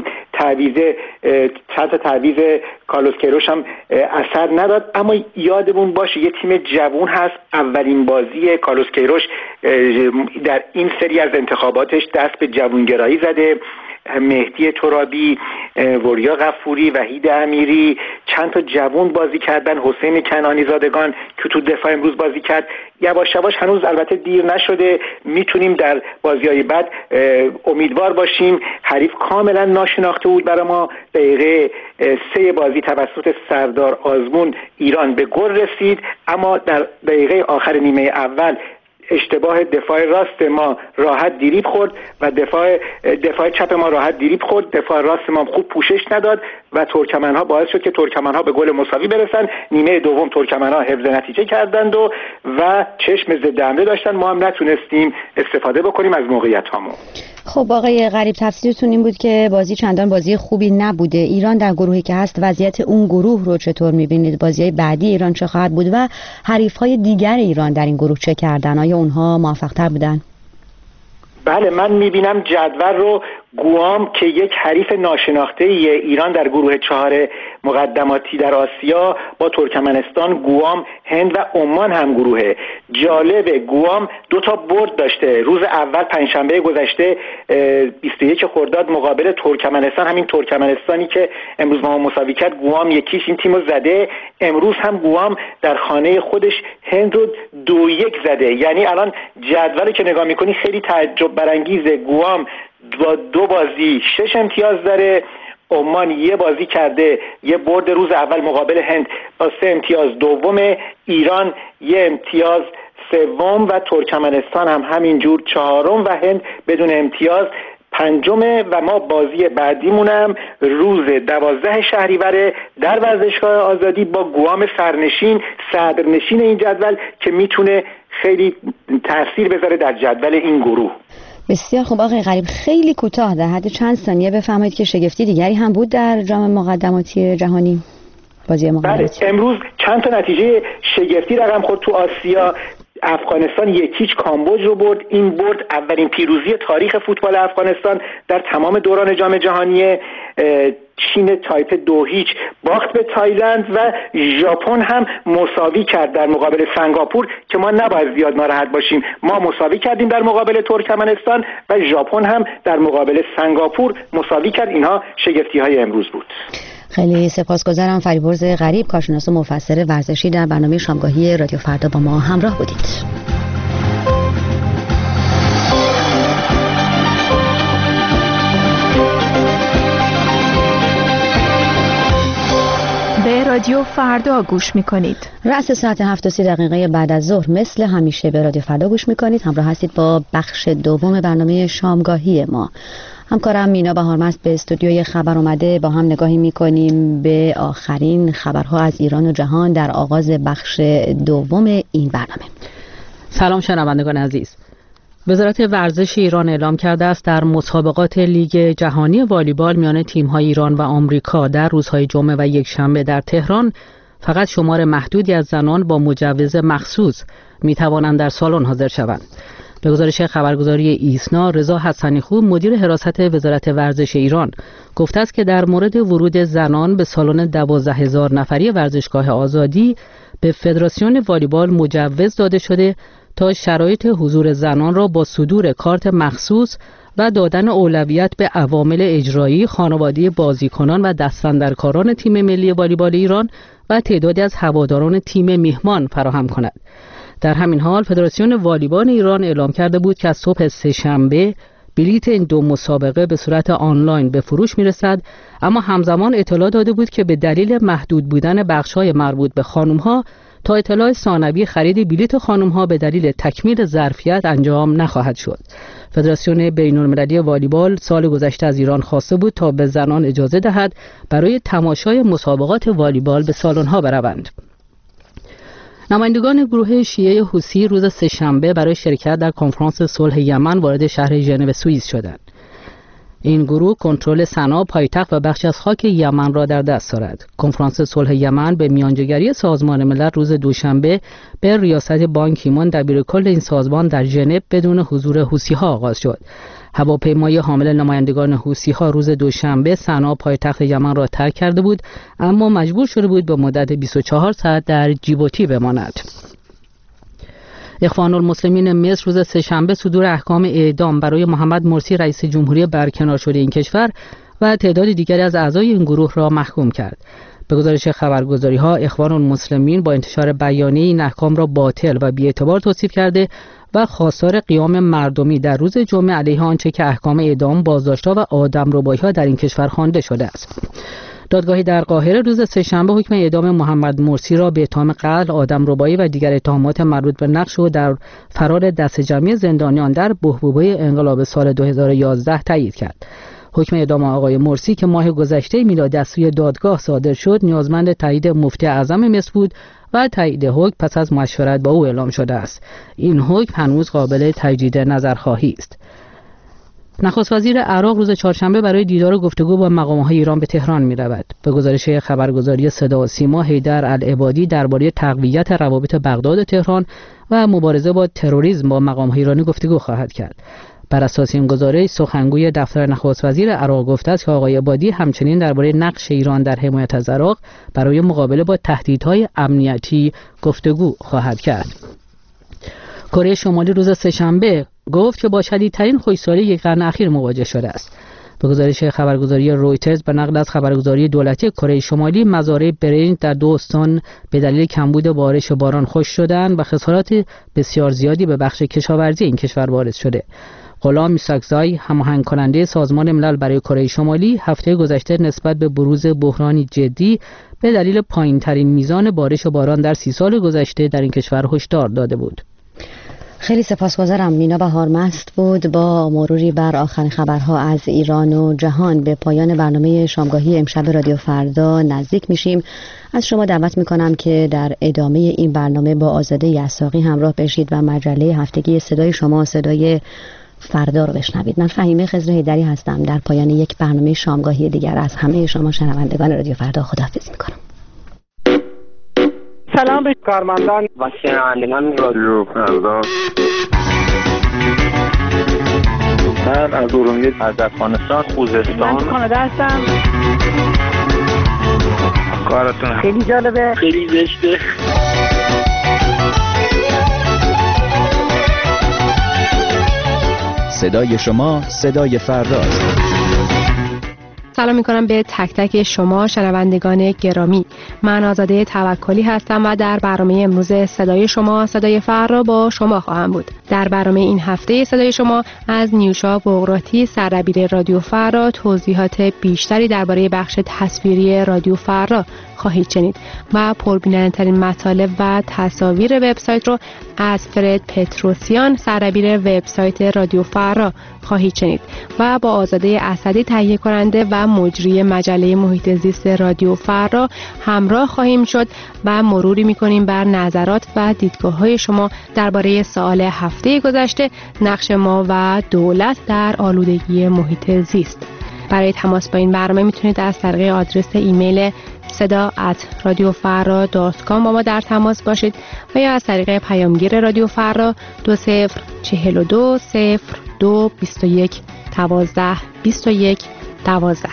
تعویض کارلوس کیروش هم اثر نداد. اما یادمون باشه یه تیم جوان هست. اولین بازی کارلوس کیروش در این سری از انتخاباتش دست به جوانگرایی زده. مهدی ترابی، وریا غفوری، وحید امیری، چند تا جوان بازی کردن. حسین کنانی زادگان که تو دفاع امروز بازی کرد. یواش یواش هنوز البته دیر نشده، میتونیم در بازی‌های بعد امیدوار باشیم. حریف کاملا ناشناخته بود برای ما. دقیقه 3 بازی توسط سردار آزمون ایران به گل رسید، اما در دقیقه آخر نیمه اول اشتباه دفاع راست ما راحت دریبل خورد و دفاع چپ ما راحت دریبل خورد. دفاع راست ما خوب پوشش نداد و ترکمنها باعث شد که ترکمنها به گل مساوی برسن. نیمه دوم ترکمنها حفظ نتیجه کردند و چشم ضد حمله داشتن. ما هم نتونستیم استفاده بکنیم از موقعیت‌هامون. خب آقای غریب، تفسیرتون این بود که بازی چندان بازی خوبی نبوده. ایران در گروهی که هست وضعیت اون گروه رو چطور می‌بینید؟ بازی‌های بعدی ایران چه خواهد بود و حریف‌های دیگر ایران در این گروه چه کردن؟ آیا اونها موفق‌تر بودن؟ بله، من می‌بینم جدول رو گوام که یک حریف ناشناخته ایران در گروه 4 مقدماتی در آسیا با ترکمنستان، گوام، هند و عمان هم گروهه. جالبه گوام 2 تا برد داشته. روز اول پنجشنبه گذشته 21 خرداد مقابل ترکمنستان، همین ترکمنستانی که امروز ما مساوی کرد، گوام یکیش این تیمو زده. امروز هم گوام در خانه خودش هند رو 2-1 زده. یعنی الان جدول که نگاه می‌کنی خیلی تعجب برانگیزه. گوام با 2 بازی 6 امتیاز داره. عمان 1 بازی کرده، 1 برد روز اول مقابل هند با 3 امتیاز دومه. ایران 1 امتیاز سوم و ترکمنستان هم همینجور 4م و هند بدون امتیاز. 5 و ما بازی بعدیمونم روز 12 شهریور در ورزشگاه آزادی با گوام صدرنشین این جدول که میتونه خیلی تاثیر بذاره در جدول این گروه. بسیار خوب آقای غریب، خیلی کوتاه در حد چند ثانیه بفرمایید که شگفتی دیگری هم بود در جام مقدماتی جهانی، بازی مقدماتی. بله، امروز چند تا نتیجه شگفتی رقم خورد تو آسیا. افغانستان 1-0 کامبوج رو برد. این برد اولین پیروزی تاریخ فوتبال افغانستان در تمام دوران جام جهانی. چین تایپه 2-0 باخت به تایلند و ژاپن هم مساوی کرد در مقابل سنگاپور که ما نباید زیاد ناراحت باشیم. ما مساوی کردیم در مقابل ترکمنستان و ژاپن هم در مقابل سنگاپور مساوی کرد. اینها شگفتی‌های امروز بود. خیلی سپاسگزارم. فریبرز غریب، کارشناس و مفسر ورزشی، در برنامه شامگاهی رادیو فردا با ما همراه بودید. به رادیو فردا گوش میکنید. رأس ساعت 7:30 بعد از ظهر مثل همیشه به رادیو فردا گوش میکنید. همراه هستید با بخش دوم برنامه شامگاهی ما. همکارم مینا بهارمست به استودیوی خبر اومده. با هم نگاهی میکنیم به آخرین خبرها از ایران و جهان در آغاز بخش دوم این برنامه. سلام شنوندگان عزیز. وزارت ورزش ایران اعلام کرده است در مسابقات لیگ جهانی والیبال میان تیم‌های ایران و آمریکا در روزهای جمعه و یکشنبه در تهران فقط شمار محدودی از زنان با مجوز مخصوص می‌توانند در سالن حاضر شوند. به گزارش خبرگزاری ایسنا، رضا حسنی‌خو مدیر حراست وزارت ورزش ایران گفته است که در مورد ورود زنان به سالن 12,000 نفری ورزشگاه آزادی به فدراسیون والیبال مجوز داده شده تا شرایط حضور زنان را با صدور کارت مخصوص و دادن اولویت به عوامل اجرایی، خانواده بازیکنان و دستاندرکاران تیم ملی والیبال ایران و تعدادی از هواداران تیم میهمان فراهم کند. در همین حال فدراسیون والیبال ایران اعلام کرده بود که از صبح سه‌شنبه بلیت این دو مسابقه به صورت آنلاین به فروش میرسد، اما همزمان اطلاع داده بود که به دلیل محدود بودن بخش‌های مربوط به خانم‌ها تا اطلاع ثانوی خرید بلیت خانم‌ها به دلیل تکمیل ظرفیت انجام نخواهد شد. فدراسیون بین‌المللی والیبال سال گذشته از ایران خواسته بود تا به زنان اجازه دهد برای تماشای مسابقات والیبال به سالن‌ها بروند. نمایندگان گروه شیعه حوثی روز سه‌شنبه برای شرکت در کنفرانس صلح یمن وارد شهر ژنو سوئیس شدند. این گروه کنترل صنعا پایتخت و بخش از خاک یمن را در دست دارد. کنفرانس صلح یمن به میانجیگری سازمان ملل روز دوشنبه به ریاست بان کی مون دبیرکل این سازمان در ژنو بدون حضور حوثی‌ها آغاز شد. هواپیمای حامل نمایندگان حوثی‌ها روز دوشنبه صنعا پایتخت یمن را ترک کرده بود، اما مجبور شده بود به مدت 24 ساعت در جیبوتی بماند. اخوان المسلمین مصر روز سه‌شنبه صدور احکام اعدام برای محمد مرسی رئیس جمهوری برکنار شده این کشور و تعداد دیگری از اعضای این گروه را محکوم کرد. به گزارش خبرگزاری‌ها اخوان المسلمین با انتشار بیانیه این احکام را باطل و بی‌اعتبار توصیف کرده و خواستار قیام مردمی در روز جمعه علیه آنچه که احکام اعدام، بازداشت‌ها و آدمربایی‌ها در این کشور خوانده شده است. دادگاهی در قاهره روز سه‌شنبه حکم اعدام محمد مرسی را به اتهام قتل، آدمربایی و دیگر اتهامات مربوط به نقش او در فرار دسته جمعی زندانیان در بحبوحه انقلاب سال 2011 تایید کرد. حکم اعدام آقای مرسی که ماه گذشته میلادی از سوی دادگاه صادر شد، نیازمند تایید مفتی اعظم مصر بود و تایید حکم پس از مشورت با او اعلام شده است. این حکم هنوز قابل تجدید نظرخواهی است. نخست وزیر عراق روز چهارشنبه برای دیدار و گفتگو با مقام‌های ایران به تهران می‌رود. به گزارش خبرگزاری صدا و سیما، حیدر العبادی درباره تقویت روابط بغداد و تهران و مبارزه با تروریسم با مقام‌های ایرانی گفتگو خواهد کرد. بر اساس این گزارش، سخنگوی دفتر نخست وزیر عراق گفته است که آقای عبادی همچنین درباره نقش ایران در حمایت از عراق برای مقابله با تهدیدهای امنیتی گفتگو خواهد کرد. کره شمالی روز سه‌شنبه گفت که با شدیدترین خشکسالی یک قرن اخیر مواجه شده است. به گزارش خبرگزاری رویترز به نقل از خبرگزاری دولتی کره شمالی، مزارع برنج در 2 استان به دلیل کمبود بارش و باران خشک شدند و خسارات بسیار زیادی به بخش کشاورزی این کشور وارد شده. غلام میساکزای، هماهنگ کننده سازمان ملل برای کره شمالی، هفته گذشته نسبت به بروز بحرانی جدی به دلیل پایین‌ترین میزان بارش و باران در 30 سال گذشته در این کشور هشدار داده بود. خیلی سپاسگزارم. مینا بهارمست بود با مروری بر آخرین خبرها از ایران و جهان. به پایان برنامه شامگاهی امشب رادیو فردا نزدیک میشیم. از شما دعوت میکنم که در ادامه این برنامه با آزاده یساقی همراه بشید و مجله هفتگی صدای شما، صدای فردا رو بشنوید. من فهیمه خضر حیدری هستم. در پایان یک برنامه شامگاهی دیگر از همه شما شنوندگان رادیو فردا خداحافظی میکنم. سلام به کارمندان و شنوندگان رادیو فردا. من از ارومیه، از افغانستان، خوزستان. من کانادا هستم. کارتون خیلی جالبه، خیلی زشته. صدای شما، صدای فرداست. سلام میکنم به تک تک شما شنوندگان گرامی. من آزاده توکلی هستم و در برنامه امروز صدای شما، صدای فردا با شما خواهم بود. در برنامه این هفته صدای شما از نیوشا بغراتی، سردبیر رادیو فردا، توضیحات بیشتری درباره بخش تصویری رادیو فردا خواهید شنید و پربیننده‌ترین مطالب و تصاویر وبسایت رو از فرد پتروسیان، سردبیر وبسایت رادیو فردا خواهید شنید و با آزاده اسدی، تهیه کننده و مجری مجله محیط زیست رادیو فردا همراه خواهیم شد و مروری می‌کنیم بر نظرات و دیدگاه‌های شما درباره سوال هفته گذشته، نقش ما و دولت در آلودگی محیط زیست. برای تماس با این برنامه میتونید از طریق آدرس ایمیل seda@radiofarra.com با ما در تماس باشید و یا از طریق پیامگیر رادیو فردا 2042 02 21 12 21 12.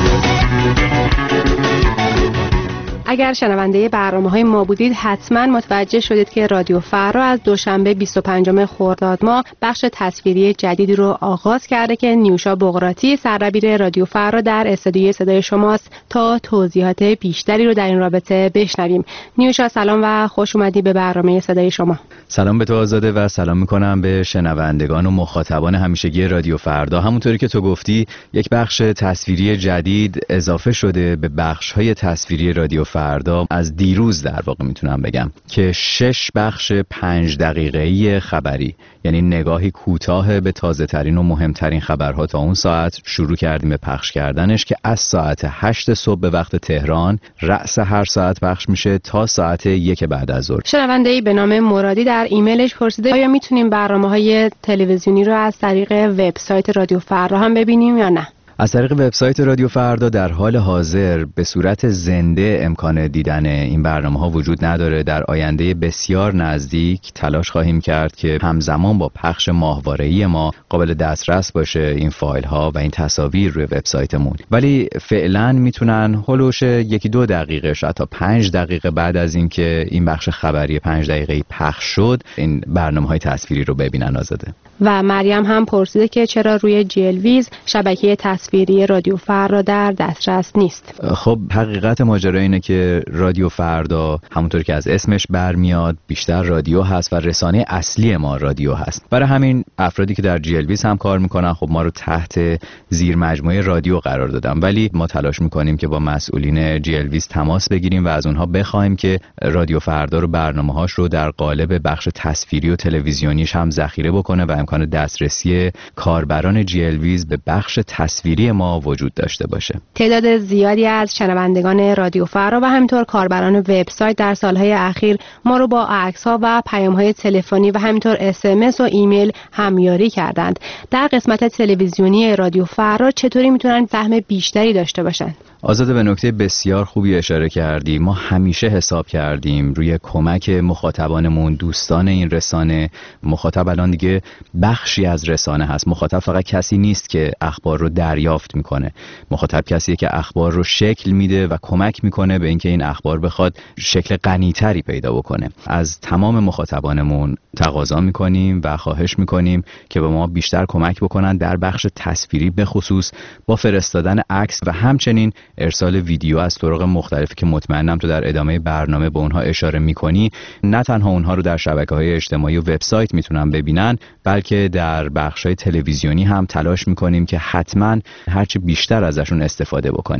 اگر شنونده برنامه‌های ما بودید حتما متوجه شدید که رادیو فردا از دوشنبه 25 خرداد ماه بخش تصویری جدیدی رو آغاز کرده که نیوشا بغراتی، سردبیر رادیو فردا در استودیوی صدای شماست تا توضیحات بیشتری رو در این رابطه بشنویم. نیوشا سلام و خوش اومدی به برنامه صدای شما. سلام به تو آزاده و سلام میکنم به شنوندگان و مخاطبان همیشگی رادیو فردا. همونطوری که تو گفتی یک بخش تصویری جدید اضافه شده به بخش‌های تصویری رادیو فردا از دیروز در واقع میتونم بگم که 6 بخش 5 دقیقه‌ای خبری، یعنی نگاهی کوتاه به تازه ترین و مهمترین خبرها تا اون ساعت شروع کردیم به پخش کردنش که از ساعت 8 صبح به وقت تهران رأس هر ساعت پخش میشه تا ساعت 1 بعد از ظهر. شنونده‌ای به نام مرادی در ایمیلش پرسیده آیا میتونیم برنامه‌های تلویزیونی رو از طریق وبسایت رادیو فردا هم ببینیم یا نه؟ از طریق وبسایت رادیو فردا در حال حاضر به صورت زنده امکان دیدن این برنامه‌ها وجود نداره. در آینده بسیار نزدیک تلاش خواهیم کرد که همزمان با پخش ماهواره‌ای ما قابل دسترس باشه این فایل‌ها و این تصاویر روی وبسایتمون، ولی فعلا میتونن هولوش 1-2 دقیقه شاید تا 5 دقیقه بعد از اینکه این بخش خبری 5 دقیقه‌ای پخش شد این برنامه‌های تصویری رو ببینن. آزاده و مریم هم پرسیده که چرا روی جیلویز شبکه تصویری رادیو فردا در دسترس نیست. خب حقیقت ماجرا اینه که رادیو فردا همونطور که از اسمش برمیاد بیشتر رادیو هست و رسانه اصلی ما رادیو هست. برای همین افرادی که در جیلویز هم کار میکنن خب ما رو تحت زیر مجموعه رادیو قرار دادن، ولی ما تلاش میکنیم که با مسئولین جیلویز تماس بگیریم و از اونها بخوایم که رادیو فردا رو برنامه‌هاش رو در قالب بخش تصویری و تلویزیونیش هم ذخیره بکنه و امکان دسترسی کاربران جیلویز به بخش تصویری ما وجود داشته باشه. تعداد زیادی از شنوندگان رادیو فردا و همینطور کاربران وبسایت در سالهای اخیر ما رو با عکس‌ها و پیام‌های تلفنی و همینطور SMS و ایمیل همیاری کردند. در قسمت تلویزیونی رادیو فردا چطوری میتونن فهم بیشتری داشته باشن؟ آزاده به نکته بسیار خوبی اشاره کردی. ما همیشه حساب کردیم روی کمک مخاطبانمون، دوستان این رسانه. مخاطب الان دیگه بخشی از رسانه هست. مخاطب فقط کسی نیست که اخبار رو دریافت میکنه. مخاطب کسیه که اخبار رو شکل میده و کمک میکنه به اینکه این اخبار بخواد شکل غنی‌تری پیدا بکنه. از تمام مخاطبانمون تقاضا میکنیم و خواهش میکنیم که به ما بیشتر کمک بکنن در بخش تصویری، به خصوص با فرستادن عکس و همچنین ارسال ویدیو از طرق مختلفی که مطمئنم تو در ادامه برنامه به اونها اشاره میکنی. نه تنها اونها رو در شبکه‌های اجتماعی و وبسایت میتونن ببینن، بلکه در بخش‌های تلویزیونی هم تلاش میکنیم که حتما هرچی بیشتر ازشون استفاده بکنیم.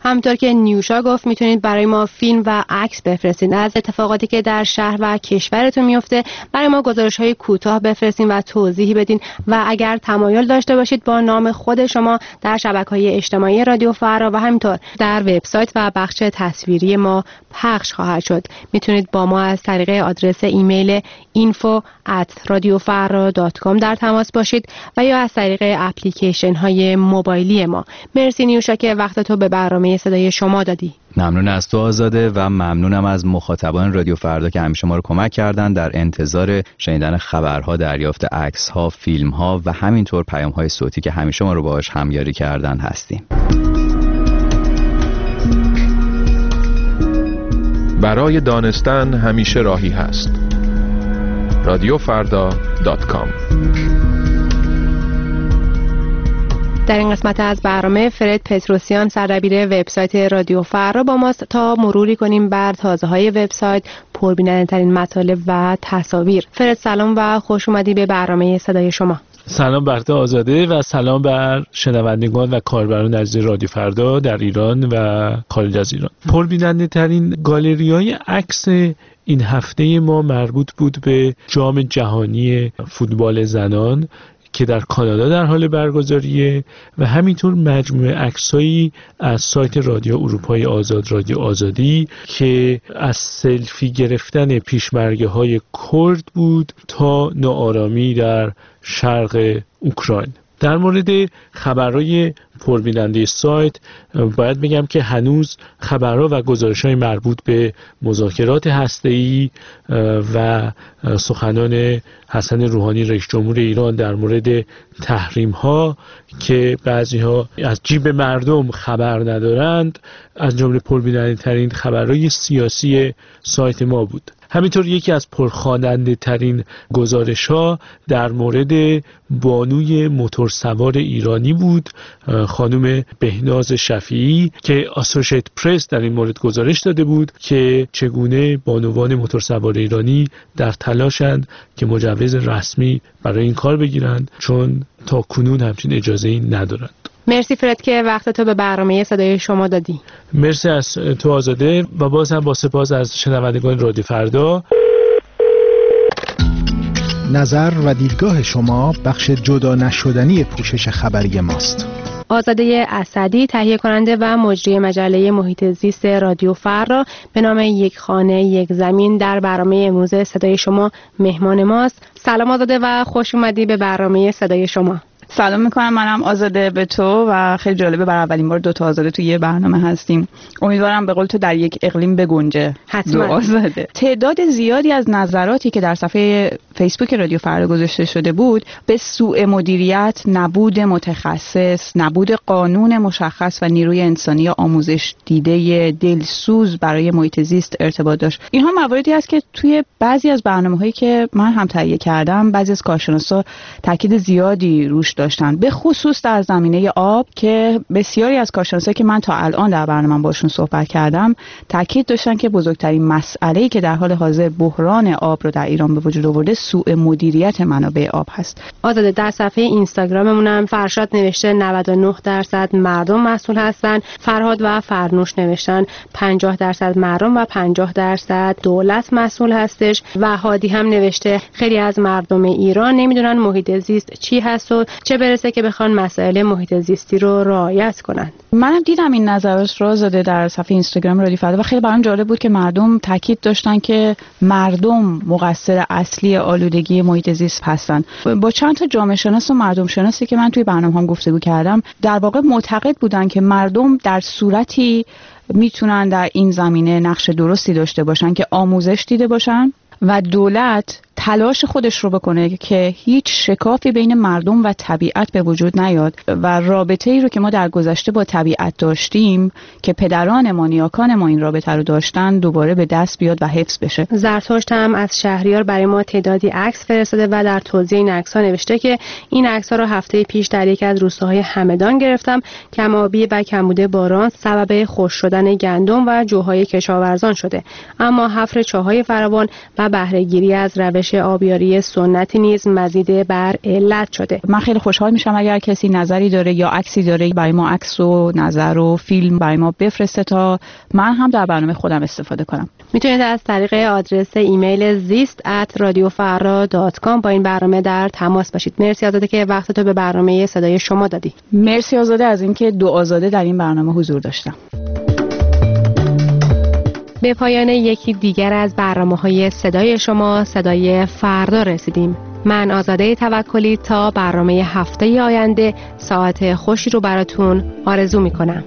همونطور که نیوشا گفت میتونید برای ما فیلم و عکس بفرستید از اتفاقاتی که در شهر و کشورتون میفته. برای ما گزارش‌های کوتاه بفرستین و توضیحی بدین و اگر تمایل داشته باشید با نام خود شما در شبکه‌های اجتماعی رادیو فردا و همینطور در وبسایت و بخش تصویری ما پخش خواهد شد. میتونید با ما از طریق آدرس ایمیل info@radiofarra.com در تماس باشید و یا از طریق اپلیکیشن های موبایلی ما. مرسی نیوشا که وقت تو به برنامه صدای شما دادی. ممنون از تو آزاده و ممنونم از مخاطبان رادیو فردا که همیشه ما رو کمک کردن در انتظار شنیدن خبرها، دریافت عکس‌ها، فیلم‌ها و همینطور پیام‌های صوتی که همیشه ما رو باهاش همیاری کردن هستیم. برای دانستن همیشه راهی هست. radiofarda.com. در این قسمت از برنامه فرد پتروسیان سردبیر وبسایت رادیو فردا با ماست تا مروری کنیم بر تازه‌های وبسایت، پربیننده‌ترین مطالب و تصاویر. فرد سلام و خوش اومدی به برنامه صدای شما. سلام بر تو آزاده و سلام بر شنوندگان و کاربران عزیز رادیو فردا در ایران و خارج از ایران. پربیننده‌ترین گالری‌های عکس این هفته ما مربوط بود به جام جهانی فوتبال زنان که در کانادا در حال برگزاریه و همینطور مجموعه عکسایی از سایت رادیو اروپای آزاد، رادیو آزادی، که از سلفی گرفتن پیشمرگه‌های کرد بود تا ناآرامی در شرق اوکراین. در مورد خبرهای پربیننده سایت باید بگم که هنوز خبرها و گزارش‌های مربوط به مذاکرات هسته‌ای و سخنان حسن روحانی رئیس جمهور ایران در مورد تحریم‌ها که بعضی‌ها از جیب مردم خبر ندارند از جمله پربیننده‌ترین خبرهای سیاسی سایت ما بود. همینطور یکی از پرخواننده ترین گزارش ها در مورد بانوی موتورسوار ایرانی بود، خانم بهناز شفیعی، که آسوشیت پرس در این مورد گزارش داده بود که چگونه بانوان موتورسوار ایرانی در تلاشند که مجوز رسمی برای این کار بگیرند چون تا کنون همچین اجازه‌ای ندارند. مرسی فرد که وقت تو به برنامه صدای شما دادی. مرسی از تو آزاده و باز هم با سپاس از شنوندگان رادیو فردا. نظر و دیدگاه شما بخش جدا نشدنی پوشش خبری ماست. آزاده اسدی، تهیه کننده و مجری مجله محیط زیست رادیو فردا به نام یک خانه یک زمین در برنامه امروز صدای شما مهمان ماست. سلام آزاده و خوش اومدی به برنامه صدای شما. سلام میکنم، منم آزاده به تو و خیلی جالبه بر اولین بار دوتا آزاده تو یه برنامه هستیم. امیدوارم به قول تو در یک اقلیم بگنجه. حتما. آزاده. تعداد زیادی از نظراتی که در صفحه فیسبوک رادیو فردا گذاشته شده بود به سوء مدیریت، نبود متخصص، نبود قانون مشخص و نیروی انسانی یا آموزش دیده دلسوز برای محیط زیست ارتباط داشت. اینها مواردی است که توی بعضی از برنامه‌هایی که من هم تهیه کردم بعضی از کارشناسا تاکید زیادی روش داشتن، به خصوص در زمینه آب که بسیاری از کارشناسایی که من تا الان در برنامه باشون صحبت کردم تاکید داشتن که بزرگترین مسئله‌ای که در حال حاضر بحران آب رو در ایران به وجود آورده سوء مدیریت منابع آب هست. آزاده، در صفحه اینستاگراممون هم فرشاد نوشته 99% مردم مسئول هستن، فرهاد و فرنوش نوشتن 50% مردم و 50% دولت مسئول هستش و هادی هم نوشته خیلی از مردم ایران نمیدونن محیط زیست چی هست و چه برسه که بخوان مسائل محیط زیستی رو رعایت کنن. منم دیدم این نظرات رو زده در صفحه اینستاگرام رادیو فردا و خیلی برام جالب بود که مردم تاکید داشتن که مردم مقصر اصلی آلودگی محیط زیست هستن. با چند تا جامعه شناس و مردم شناسی که من توی برنامه‌ام گفتگو کردم در واقع معتقد بودن که مردم در صورتی میتونن در این زمینه نقش درستی داشته باشن که آموزش دیده باشن و دولت تلاش خودش رو بکنه که هیچ شکافی بین مردم و طبیعت به وجود نیاد و رابطه ای رو که ما در گذشته با طبیعت داشتیم که پدران ما نیاکان ما این رابطه رو داشتن دوباره به دست بیاد و حفظ بشه. زرتشت هم از شهریار برای ما تعدادی عکس فرستاده و در توضیح این عکس‌ها نوشته که این عکس‌ها رو هفته پیش در یکی از روستاهای همدان گرفتم. کم‌آبی و کمبود باران سبب خشک شدن گندم و جوهای کشاورزان شده، اما حفر چاهای فراوان و بهره‌گیری از روش آبیاری سنتی نیز مزید بر علت شده. من خیلی خوشحال میشم اگر کسی نظری داره یا عکسی داره برای ما عکس و نظر و فیلم برای ما بفرسته تا من هم در برنامه خودم استفاده کنم. میتونید از طریق آدرس ایمیل zist@radiofarra.com با این برنامه در تماس باشید. مرسی آزاده که وقتتو به برنامه صدای شما دادی. مرسی آزاده از اینکه دو آزاده در این برنامه حضور داشتم. به پایان یکی دیگر از برنامه‌های صدای شما، صدای فردا رسیدیم. من آزاده توکلی تا برنامه هفته آینده ساعت خوشی رو براتون آرزو میکنم.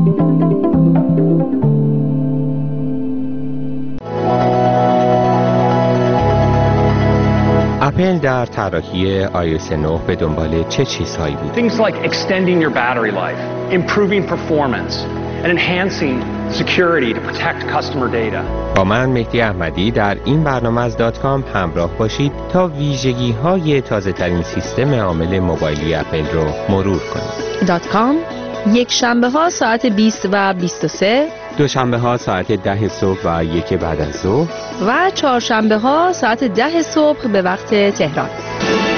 اپل در طراحی iOS 9 به دنبال چه چیزهایی بود؟ Things like extending your battery life, improving performance, and enhancing security to protect customer data. با من مهدی احمدی در این برنامه از .com همراه باشید تا ویژگی‌های تازه‌ترین سیستم عامل موبایلی اپل رو مرور کنید. .com یک شنبه ها ساعت 20 و 23، دوشنبه ها ساعت 10 صبح و 1 بعد از ظهر و چهارشنبه ها ساعت 10 صبح به وقت تهران.